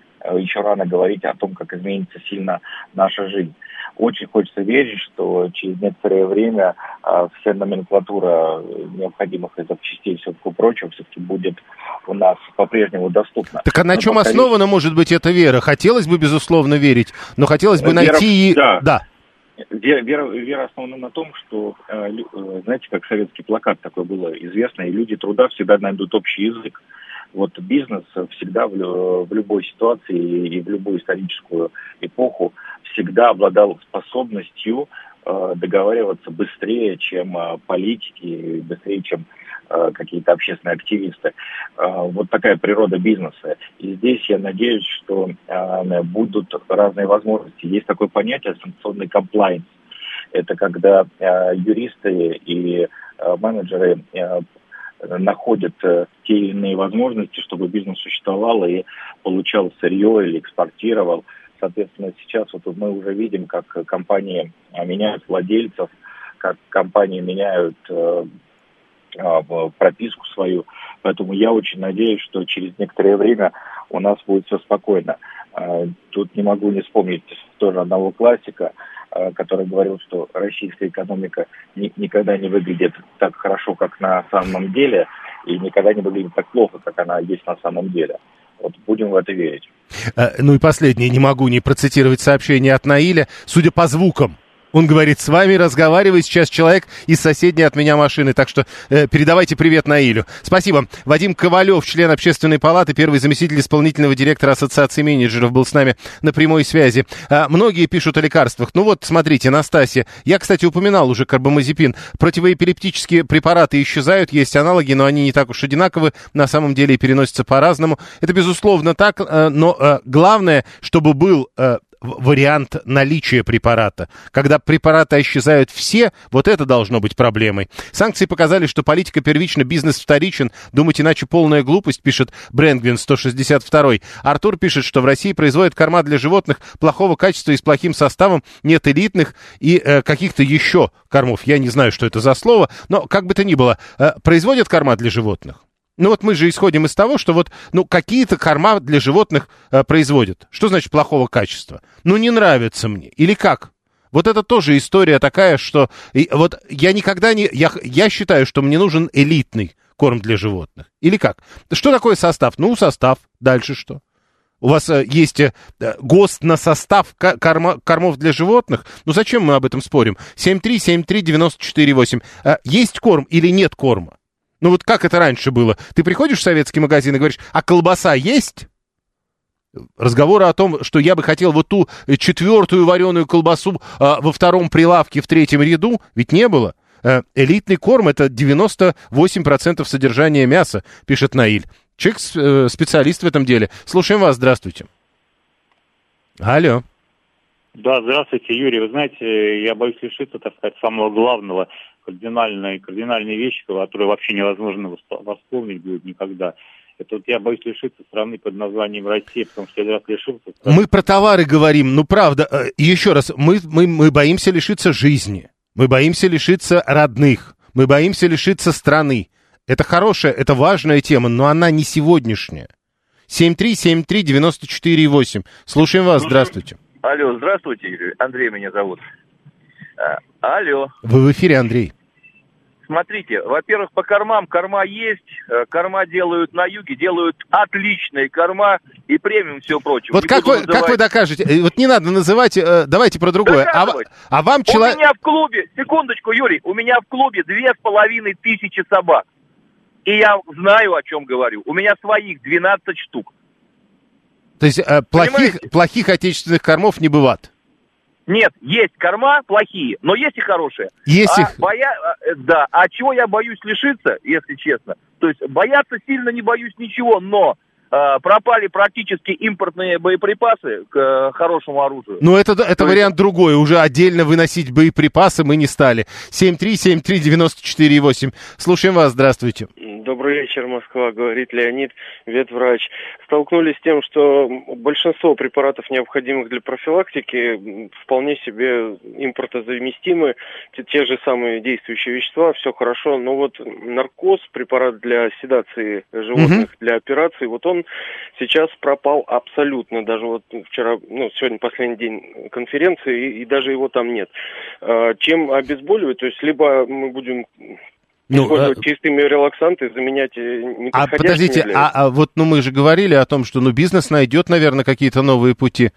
еще рано говорить о том, как изменится сильно наша жизнь. Очень хочется верить, что через некоторое время а, вся номенклатура необходимых запчастей и все такое прочее все-таки будет у нас по-прежнему доступна. Так а на но чем повторюсь... основана может быть эта вера? Хотелось бы, безусловно, верить, но хотелось бы вера... найти... Да. да. Вера, вера, вера основана на том, что, знаете, как советский плакат такой было известно, и люди труда всегда найдут общий язык. Вот бизнес всегда в, в любой ситуации и в любую историческую эпоху всегда обладал способностью э, договариваться быстрее, чем э, политики, быстрее, чем э, какие-то общественные активисты. Э, вот такая природа бизнеса. И здесь я надеюсь, что э, будут разные возможности. Есть такое понятие санкционный комплайнс. Это когда э, юристы и э, менеджеры э, находят э, те или иные возможности, чтобы бизнес существовал и получал сырье или экспортировал. Соответственно, сейчас вот мы уже видим, как компании меняют владельцев, как компании меняют э, в прописку свою. Поэтому я очень надеюсь, что через некоторое время у нас будет все спокойно. Тут не могу не вспомнить тоже одного классика, который говорил, что российская экономика ни, никогда не выглядит так хорошо, как на самом деле, и никогда не выглядит так плохо, как она есть на самом деле. Вот будем в это верить. Ну и последнее, не могу не процитировать сообщение от Наиля. Судя по звукам, он говорит, с вами разговаривает сейчас человек из соседней от меня машины. Так что э, передавайте привет Наилю. Спасибо. Вадим Ковалев, член Общественной палаты, первый заместитель исполнительного директора Ассоциации менеджеров, был с нами на прямой связи. А, многие пишут о лекарствах. Ну вот, смотрите, Настасья. Я, кстати, упоминал уже карбамазепин. Противоэпилептические препараты исчезают, есть аналоги, но они не так уж одинаковы. На самом деле и переносятся по-разному. Это, безусловно, так, э, но э, главное, чтобы был... Э, вариант наличия препарата. Когда препараты исчезают все, вот это должно быть проблемой. Санкции показали, что политика первична, бизнес вторичен. Думать иначе полная глупость, пишет Брэнгвин сто шестьдесят два. Артур пишет, что в России производят корма для животных плохого качества и с плохим составом. Нет элитных и э, каких-то еще кормов. Я не знаю, что это за слово, но как бы то ни было, э, производят корма для животных. Ну вот мы же исходим из того, что вот, ну, какие-то корма для животных э, производят. Что значит плохого качества? Ну, не нравится мне. Или как? Вот это тоже история такая, что... И, вот я никогда не... Я, я считаю, что мне нужен элитный корм для животных. Или как? Что такое состав? Ну, состав. Дальше что? У вас э, есть э, ГОСТ на состав корма, кормов для животных? Ну, зачем мы об этом спорим? семь три семь три девять четыре восемь. Э, есть корм или нет корма? Ну вот как это раньше было? Ты приходишь в советский магазин и говоришь, а колбаса есть? Разговоры о том, что я бы хотел вот ту четвертую вареную колбасу а, во втором прилавке в третьем ряду, ведь не было. А, элитный корм — это девяносто восемь процентов содержания мяса, пишет Наиль. Человек э, специалист в этом деле. Слушаем вас, здравствуйте. Алло. Да, здравствуйте, Юрий. Вы знаете, я боюсь лишиться, так сказать, самого главного, кардинальной, кардинальной вещи, которую вообще невозможно восполнить будет никогда. Это вот я боюсь лишиться страны под названием Россия, потому что я раз лишился... Страны... Мы про товары говорим, ну правда. И еще раз, мы, мы, мы боимся лишиться жизни, мы боимся лишиться родных, мы боимся лишиться страны. Это хорошая, это важная тема, но она не сегодняшняя. семь три семь три девять четыре восемь. Слушаем вас, здравствуйте. Алло, здравствуйте, Андрей меня зовут. А, алло. Вы в эфире, Андрей. Смотрите, во-первых, по кормам корма есть, корма делают на юге, делают отличные корма и премиум, все прочее. Вот как вы, называть... как вы докажете? Вот не надо называть, давайте про другое. А, а вам человек... У меня в клубе, секундочку, Юрий, у меня в клубе две с половиной тысячи собак. И я знаю, о чем говорю. У меня своих двенадцать штук. То есть э, плохих, плохих отечественных кормов не бывает? Нет, есть корма плохие, но есть и хорошие. Есть а их? Боя... Да, а чего я боюсь лишиться, если честно? То есть бояться сильно не боюсь ничего, но э, пропали практически импортные боеприпасы к э, хорошему оружию. Ну, это, это вариант другой. Уже отдельно выносить боеприпасы мы не стали. семь три семь три девять четыре восемь. Слушаем вас, здравствуйте. Добрый вечер, Москва, говорит Леонид, ветврач. Столкнулись с тем, что большинство препаратов, необходимых для профилактики, вполне себе импортозаместимы, те, те же самые действующие вещества, все хорошо, но вот наркоз, препарат для седации животных, mm-hmm. для операций, вот он сейчас пропал абсолютно, даже вот вчера, ну, сегодня последний день конференции, и, и даже его там нет. Чем обезболивать, то есть либо мы будем... Ну, использовать а... чистыми релаксанты, заменять неподходящими. А подождите, а, а вот ну мы же говорили о том, что ну бизнес найдет, наверное, какие-то новые пути.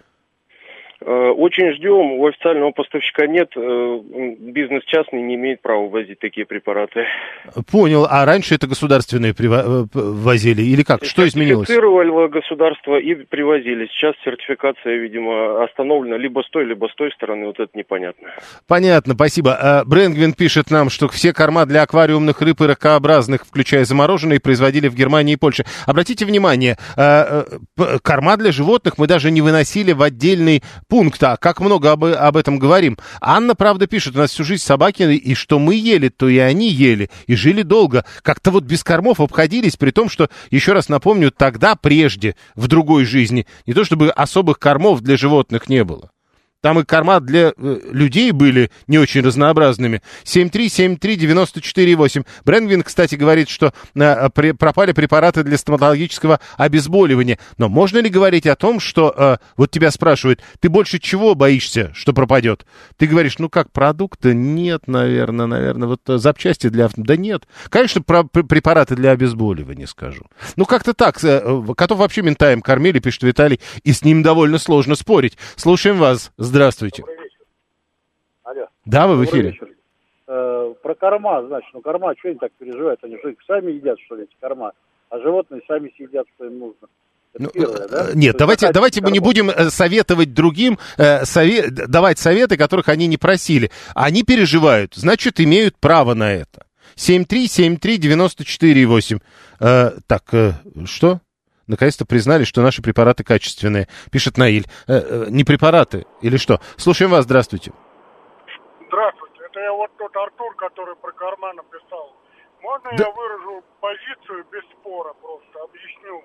Очень ждем, у официального поставщика нет, бизнес частный не имеет права возить такие препараты. Понял, а раньше это государственные приво- возили или как? Что изменилось? Сертифицировало государство и привозили. Сейчас сертификация, видимо, остановлена либо с той, либо с той стороны, вот это непонятно. Понятно, спасибо. Брэнгвин пишет нам, что все корма для аквариумных рыб и ракообразных, включая замороженные, производили в Германии и Польше. Обратите внимание, корма для животных мы даже не выносили в отдельный пункт, а как много об, об этом говорим. Анна, правда, пишет, у нас всю жизнь собаки, и что мы ели, то и они ели, и жили долго. Как-то вот без кормов обходились, при том, что, еще раз напомню, тогда, прежде, в другой жизни, не то чтобы особых кормов для животных не было. Там и корма для э, людей были не очень разнообразными. семь три семь три девяносто четыре восемь. Брэнгвин, кстати, говорит, что э, при, пропали препараты для стоматологического обезболивания. Но можно ли говорить о том, что... Э, вот тебя спрашивают, ты больше чего боишься, что пропадет? Ты говоришь, ну как, продукты? Нет, наверное, наверное. Вот э, запчасти для... Да нет. Конечно, про, препараты для обезболивания, скажу. Ну как-то так. Э, котов вообще ментаем кормили, пишет Виталий, и с ним довольно сложно спорить. Слушаем вас. Здравствуйте. Добрый вечер. Алло. Да, вы в Добрый эфире. вечер. Э, про корма, значит, ну корма, что они так переживают? Они же их сами едят, что ли, эти корма, а животные сами съедят, что им нужно. Это Ну, первое, да? нет, То давайте, есть, давайте мы не корма. будем э, советовать другим, э, сове- давать советы, которых они не просили. Они переживают, значит, имеют право на это. семь три семь три девяносто четыре восемь. Э, так, э, что? Наконец-то признали, что наши препараты качественные, пишет Наиль. Э, э, не препараты или что? Слушаем вас, здравствуйте. Здравствуйте, это я вот тот Артур, который про корма написал. Можно Да. я выражу позицию без спора, просто объясню?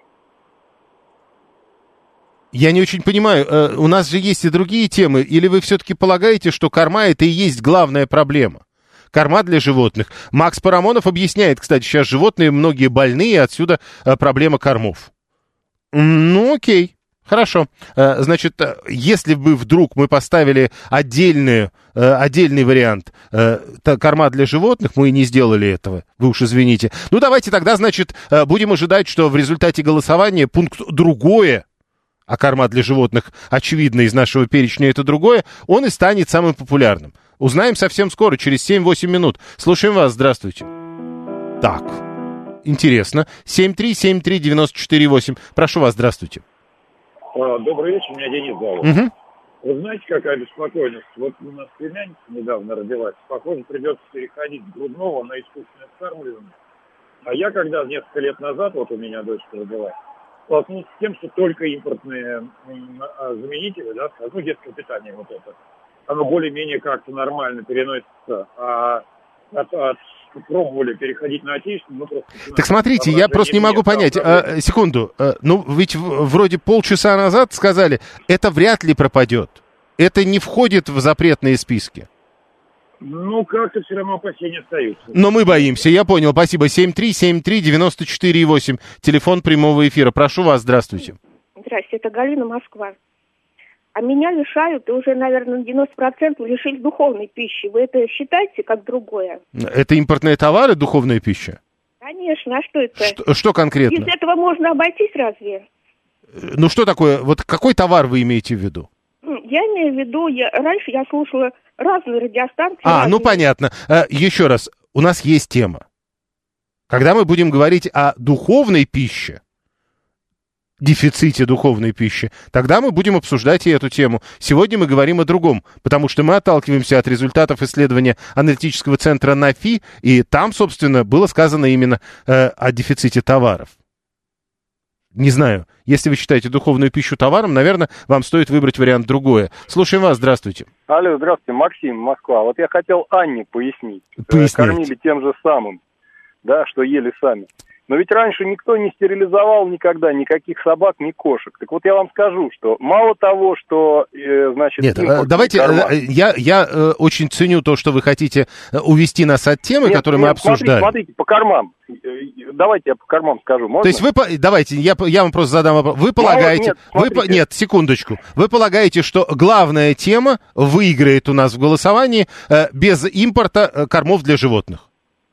Я не очень понимаю, э, у нас же есть и другие темы, или вы все-таки полагаете, что корма это и есть главная проблема? Корма для животных. Макс Парамонов объясняет, кстати, сейчас животные многие больные, отсюда э, проблема кормов. Ну, окей. Хорошо. Э, Значит, э, если бы вдруг мы поставили отдельную, э, отдельный вариант э, та- корма для животных, мы и не сделали этого, вы уж извините. Ну, давайте тогда, значит, э, будем ожидать, что в результате голосования пункт «другое», а корма для животных, очевидно, из нашего перечня это другое, он и станет самым популярным. Узнаем совсем скоро, через семь-восемь минут. Слушаем вас, здравствуйте. Так, интересно. семь три семь три девяносто четыре восемь. Прошу вас, здравствуйте. Добрый вечер, меня Денис зовут. Угу. Вы знаете, какая беспокойность? Вот у нас племянница недавно родилась. Похоже, придется переходить с грудного на искусственное вскармливание. А я, когда несколько лет назад, вот у меня дочка родилась, столкнулся с тем, что только импортные м, а, заменители, да, ну, детское питание вот это, оно более-менее как-то нормально переносится. А от, от, пробовали переходить на отечественное, ну, просто... Так смотрите, я просто не могу понять. А, секунду. А, ну, ведь в- вроде полчаса назад сказали, это вряд ли пропадет. Это не входит в запретные списки. Ну, как-то все равно опасения остаются. Но мы боимся, я понял, спасибо. семь три семь три девяносто четыре восемь. Телефон прямого эфира. Прошу вас, здравствуйте. Здравствуйте, это Галина, Москва. А меня лишают, и уже, наверное, на девяносто процентов лишили духовной пищи. Вы это считаете как другое? Это импортные товары, духовная пища? Конечно, а что это? Что, что конкретно? Без этого можно обойтись разве? Ну что такое, вот какой товар вы имеете в виду? М, Я имею в виду, я, раньше я слушала разные радиостанции. А, разные. ну понятно. А, еще раз, у нас есть тема. Когда мы будем говорить о духовной пище, дефиците духовной пищи, тогда мы будем обсуждать и эту тему. Сегодня мы говорим о другом, потому что мы отталкиваемся от результатов исследования аналитического центра НАФИ, и там, собственно, было сказано именно э, о дефиците товаров. Не знаю, если вы считаете духовную пищу товаром, наверное, вам стоит выбрать вариант другое. Слушаем вас, здравствуйте. Алло, здравствуйте, Максим, Москва. Вот я хотел Анне пояснить. Пояснить. Кормили тем же самым, да, что ели сами. Но ведь раньше никто не стерилизовал никогда никаких собак, ни кошек. Так вот я вам скажу, что мало того, что, э, значит... Нет, э, импортные давайте, корма- э, я, я э, очень ценю то, что вы хотите э, увести нас от темы, Нет, которую нет, мы обсуждали. Смотрите, смотрите, по кормам. Э, Давайте я по кормам скажу, можно? То есть вы, по- давайте, я, я вам просто задам вопрос. Вы полагаете, нет, вы, по- смотрите. нет, секундочку, вы полагаете, что главная тема выиграет у нас в голосовании э, без импорта э, кормов для животных?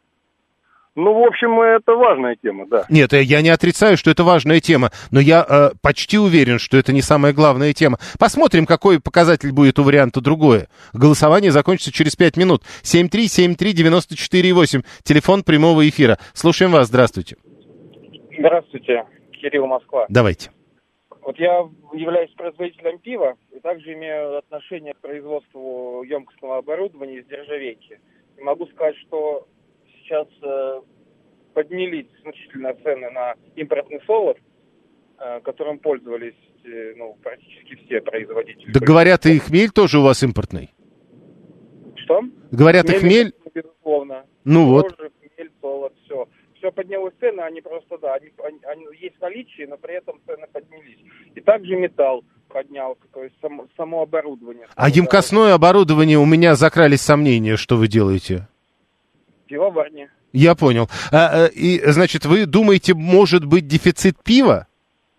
Ну, в общем, это важная тема, да. Нет, э, я не отрицаю, что это важная тема, но я э, почти уверен, что это не самая главная тема. Посмотрим, какой показатель будет у варианта другое. Голосование закончится через пять минут. семь три семь три девяносто четыре восемь. Телефон прямого эфира. Слушаем вас, здравствуйте. Здравствуйте, Кирилл, Москва. Давайте. Вот я являюсь производителем пива и также имею отношение к производству емкостного оборудования из нержавейки. И могу сказать, что сейчас э, поднялись значительно цены на импортный солод, э, которым пользовались э, ну, практически все производители. Да говорят, и хмель тоже у вас импортный. Что? Говорят, и хмель... Безусловно. Ну вот. Дрожжи, хмель, солод, все. Все поднялось цены, они просто, да, они, они, они есть в наличии, но при этом цены поднялись. И также металл. поднялся, то есть само, само оборудование. А емкостное оборудование, у меня закрались сомнения, что вы делаете? Пивоварня. Я понял. А, и, значит, вы думаете, может быть дефицит пива?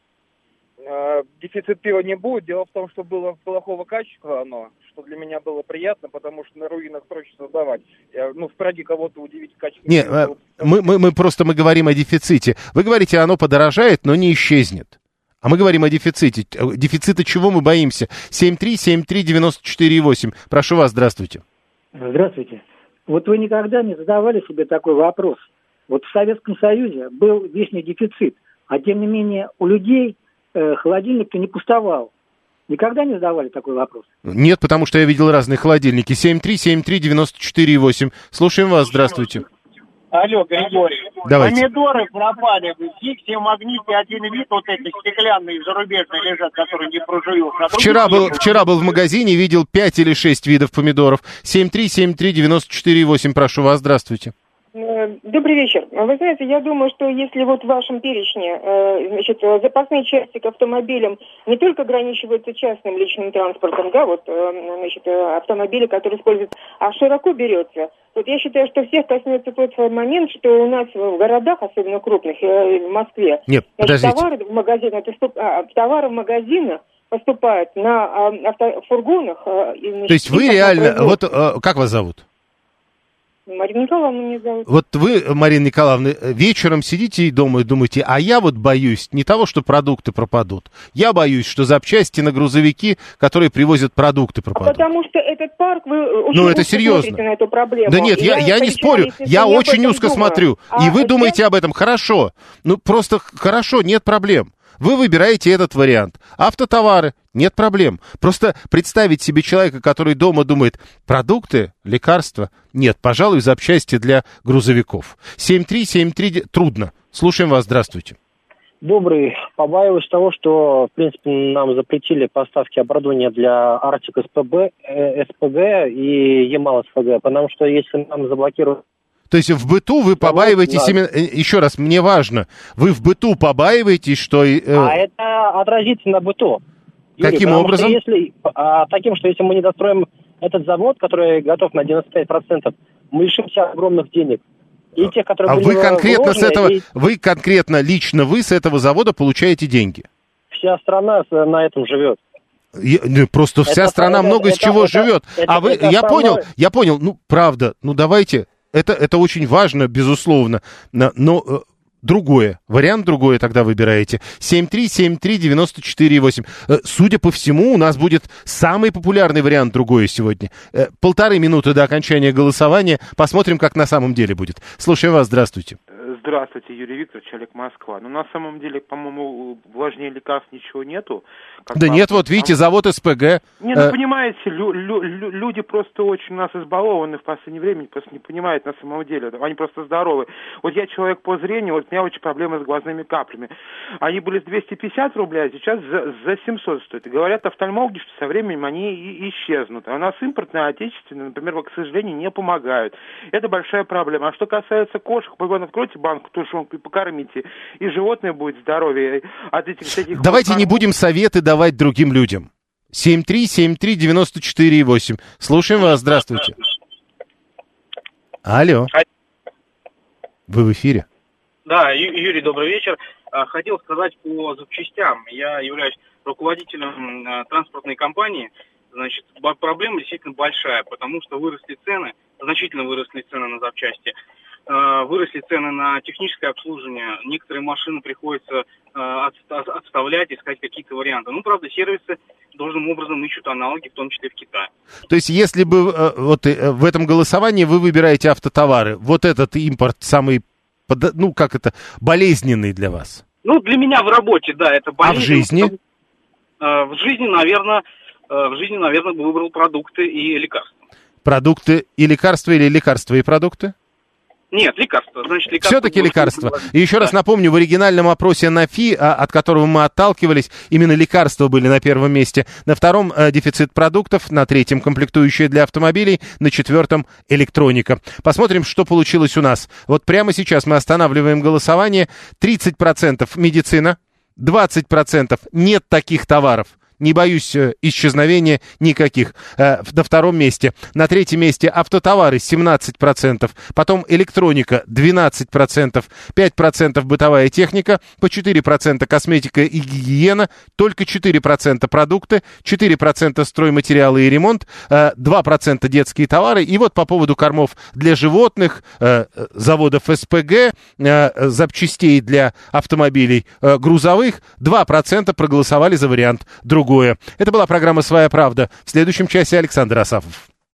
А, дефицит пива не будет. Дело в том, что было плохого качества оно, что для меня было приятно, потому что на руинах проще создавать. Я, ну, в Праге кого-то удивить качеством. Нет, а, мы, мы, мы просто мы говорим о дефиците. Вы говорите, оно подорожает, но не исчезнет. А мы говорим о дефиците. Дефицита чего мы боимся? семь три семь три девяносто четыре восемь. Прошу вас, здравствуйте. Здравствуйте. Вот вы никогда не задавали себе такой вопрос. Вот в Советском Союзе был вечный дефицит, а тем не менее у людей э, холодильник-то не пустовал. Никогда не задавали такой вопрос? Нет, потому что я видел разные холодильники. семь три семь три девяносто четыре восемь. Слушаем вас, здравствуйте. Алло, Григорий. Давайте. Помидоры пропали. В Диксе, в Магните один вид, вот эти стеклянные, зарубежные лежат, которые не прожуешь. А Вчера был, вчера был в магазине, видел пять или шесть видов помидоров. семь три семь три девяносто четыре восемь. Прошу вас, здравствуйте. Добрый вечер. Вы знаете, я думаю, что если вот в вашем перечне, значит, запасные части к автомобилям не только ограничиваются частным личным транспортом, да, вот, значит, автомобили, которые используют, а широко берется, вот я считаю, что всех коснется тот момент, что у нас в городах, особенно крупных, в Москве, Нет, значит, товары в магазинах, товары в магазинах поступают на автофургонах. Значит, то есть вы реально, вот как вас зовут? Марина Николаевна меня зовут. Вот вы, Марина Николаевна, вечером сидите дома и думаете, а я вот боюсь не того, что продукты пропадут. Я боюсь, что запчасти на грузовики, которые привозят продукты, пропадут. А потому что этот парк, вы очень ну, это узко серьезно. смотрите на эту проблему. Да нет, я, я, я не спорю, я очень узко думаю. смотрю. А и вы сейчас... думаете об этом, хорошо. Ну, просто хорошо, нет проблем. Вы выбираете этот вариант. Автотовары, нет проблем. Просто представить себе человека, который дома думает, продукты, лекарства, нет, пожалуй, запчасти для грузовиков. семь три семь три, трудно. Слушаем вас, здравствуйте. Добрый. Побаиваюсь того, что, в принципе, нам запретили поставки оборудования для Arctic эс пэ бэ, э, эс пэ гэ и Ямал эс пэ гэ, потому что если нам заблокируют... То есть в быту вы побаиваетесь да. именно... Еще раз, мне важно, вы в быту побаиваетесь, что... Э... А это отразится на быту. Юрий, каким образом? Если, а, таким, что если мы не достроим этот завод, который готов на девяносто пять процентов, мы лишимся огромных денег. И тех, которые а были вы конкретно вложены, с этого... И... Вы конкретно, лично вы с этого завода получаете деньги? Вся страна на этом живет. Я, просто вся это, страна это, много это, с чего это, живет. Это, а вы... Это я основное... понял, я понял. Ну, правда, ну давайте... Это, это очень важно, безусловно, но, но э, другое, вариант другой тогда выбираете. семь три семь три девяносто четыре восемь. Э, судя по всему, у нас будет самый популярный вариант другое сегодня. Э, полторы минуты до окончания голосования. Посмотрим, как на самом деле будет. Слушаем вас, здравствуйте. Здравствуйте, Юрий Викторович, Олег Москва. Ну, на самом деле, по-моему, важнее лекарств ничего нету. Да по... нет, вот видите, завод эс пэ гэ. Не, ну, понимаете, лю- лю- лю- люди просто очень у нас избалованы в последнее время, просто не понимают на самом деле. Они просто здоровы. Вот я человек по зрению, вот у меня очень проблемы с глазными каплями. Они были с двести пятьдесят рублей, а сейчас за, за семьсот стоят. И говорят офтальмологи, что со временем они и исчезнут. А у нас импортные, отечественные, например, к сожалению, не помогают. Это большая проблема. А что касается кошек, вы откройте банку тушенку и покормите, и животное будет здоровее от этих всяких... Давайте не будем советы давать другим людям. семь три семь три девяносто четыре восемь. Слушаем вас, здравствуйте. Алло. Вы в эфире. Да, Юрий, добрый вечер. Хотел сказать по запчастям. Я являюсь руководителем транспортной компании. Значит, проблема действительно большая, потому что выросли цены, значительно выросли цены на запчасти. Выросли цены на техническое обслуживание. Некоторые машины приходится отставлять, искать какие-то варианты. Ну, правда, сервисы должным образом ищут аналоги, в том числе в Китае. То есть, если бы вот в этом голосовании вы выбираете автотовары, вот этот импорт самый, ну, как это, болезненный для вас? Ну, для меня в работе, да, это болезненно. А в жизни? В жизни, наверное, в жизни, наверное, бы выбрал продукты и лекарства. Продукты и лекарства или лекарства и продукты? Нет, лекарства. Значит, лекарства. Все-таки лекарства. И еще да. раз напомню, в оригинальном опросе НАФИ, от которого мы отталкивались, именно лекарства были на первом месте. На втором э, дефицит продуктов, на третьем комплектующие для автомобилей, на четвертом электроника. Посмотрим, что получилось у нас. Вот прямо сейчас мы останавливаем голосование. тридцать процентов медицина, двадцать процентов нет таких товаров. не боюсь э, исчезновения никаких. Э, на втором месте. На третьем месте автотовары семнадцать процентов, потом электроника двенадцать процентов, пять процентов бытовая техника, по четыре процента косметика и гигиена, только четыре процента продукты, четыре процента стройматериалы и ремонт, э, два процента детские товары. И вот по поводу кормов для животных, э, заводов СПГ, э, запчастей для автомобилей э, грузовых, два процента проголосовали за вариант другое. Это была программа «Своя правда». В следующем часе Александр Асафов.